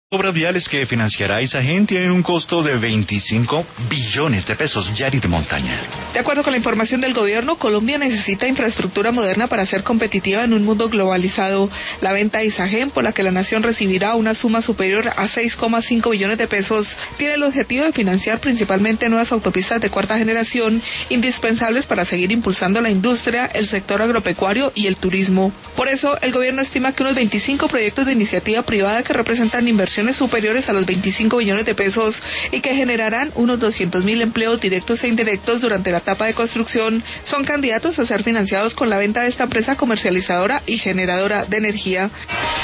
Obras viales que financiará Isagen tienen un costo de 25 billones de pesos. Yarit Montaña. De acuerdo con la información del gobierno, Colombia necesita infraestructura moderna para ser competitiva en un mundo globalizado. La venta de Isagen, por la que la nación recibirá una suma superior a 6,5 billones de pesos, tiene el objetivo de financiar principalmente nuevas autopistas de cuarta generación, indispensables para seguir impulsando la industria, el sector agropecuario y el turismo. Por eso, el gobierno estima que unos 25 proyectos de iniciativa privada que representan inversiones superiores a los 25 billones de pesos y que generarán unos 200.000 empleos directos e indirectos durante la etapa de construcción, son candidatos a ser financiados con la venta de esta empresa comercializadora y generadora de energía.